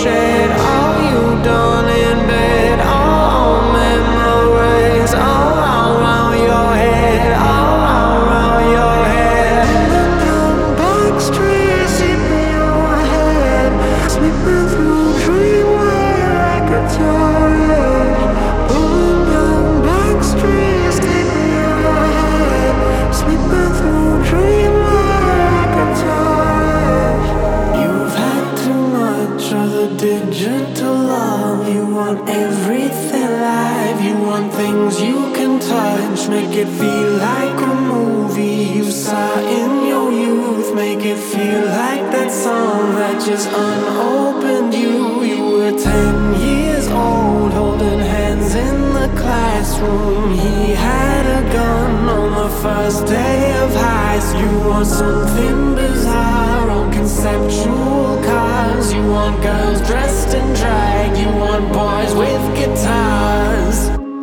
shed. All you done in bed, all memories, all around your head, all around your head. Down box trees in your head, slipping through dreamware like a torrent. Pulling down box trees in your head, slipping through dreamware like a torrent. You've had too much of the digital love. You want everything live. You want things you can touch. Make it feel like a movie you saw in your youth. Make it feel like that song that just unopened you. You were 10 years old, holding hands in the classroom. He had a gun on the first day of high school. You want something bizarre on conceptual cars. You want girls dressed in drag. You want boys with guitars.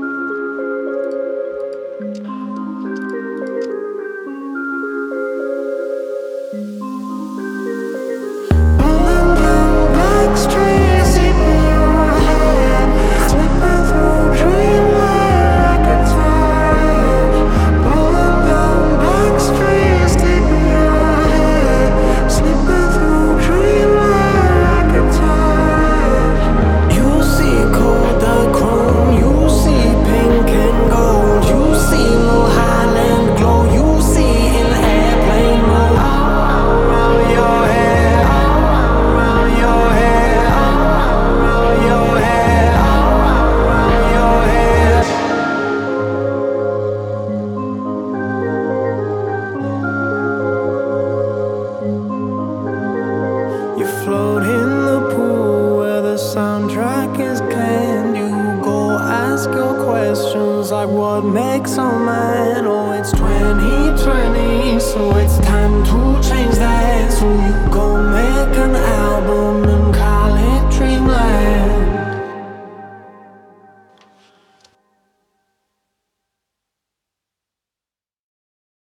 Pulling down box trees in your head, slipping through dreamware like a torrent. Pulling down box trees in your head, slipping through dreamware like a torrent. You see Kodachrome, you see pink and gold, you see Mulholland glow, you see in airplane mode. All around your head, all around your head, all around your head, all around your head. You float in the pool where the soundtrack is canned. You go ask your questions like what makes a man. Oh, it's 2020, so it's time to change that.